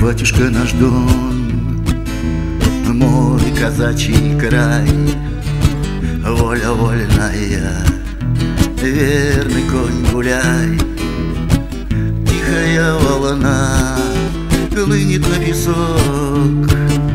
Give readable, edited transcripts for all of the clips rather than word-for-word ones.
батюшка наш дом, мой казачий край, воля вольная, верный конь гуляй. Тихая волна глынет на песок,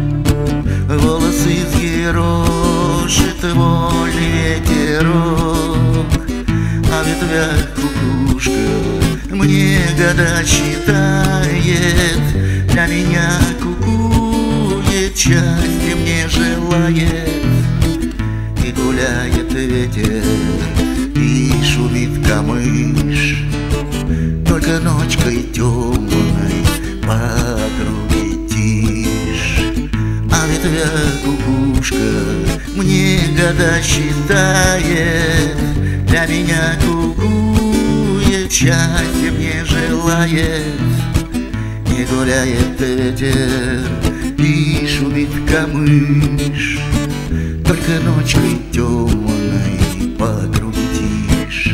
волосы взъерошит вольный ветерок, а в ветвях кукушка мне года считает, для меня кукует, счастье мне желает. И гуляет ветер, и шумит камыш, только ночкой темной по округе тишь. А в ветвях кукушка мне года считает, для меня кукует, счастье мне желает. И гуляет ветер, и шумит камыш, только ночкой темной по округе тишь.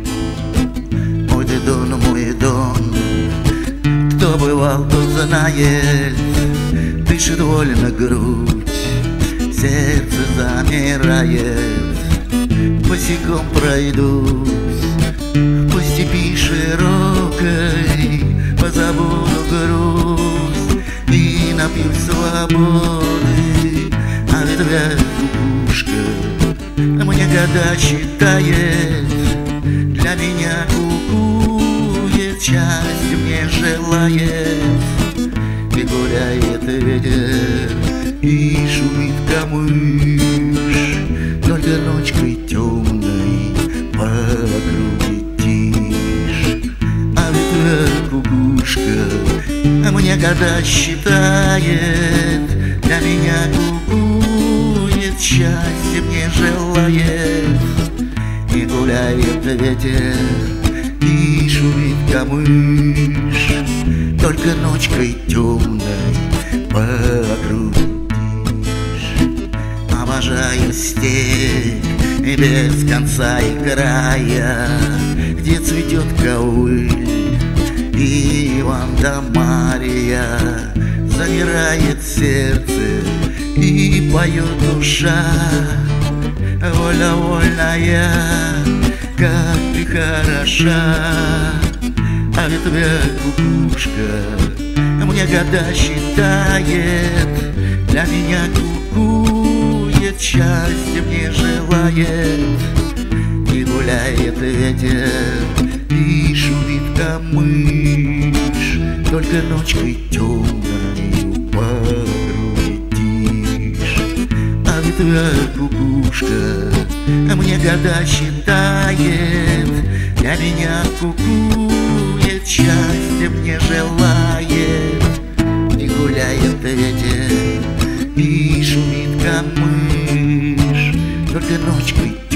Мой Дон, кто бывал, тот знает, дышит вольно грудь, сердце замирает. Босиком пройдусь по степи широкой, позабуду грусть и напьюсь свободы. А в ветвях кукушка мне года считает, для меня кукует, счастье мне желает. И гуляет ветер, и шумит камыш, только ночкой темной по округе тишь. А в ветвях кукушка мне года считает, для меня кукует, счастье мне желает. И гуляет ветер, и шумит камыш, только ночкой темной по округе тишь. Обожаю степь без конца и края, где цветет ковыль и Иван Мария. Замирает сердце и поет душа, воля вольная, как ты хороша. А в ветвях кукушка мне года считает, для меня кукует, счастье мне желает. И гуляет ветер, и шумит камыш, только ночкой темной по округе тишь. А в ветвях кукушка мне года считает, для меня кукует, счастье мне желает. И гуляет ветер, и шумит камыш, только ночкой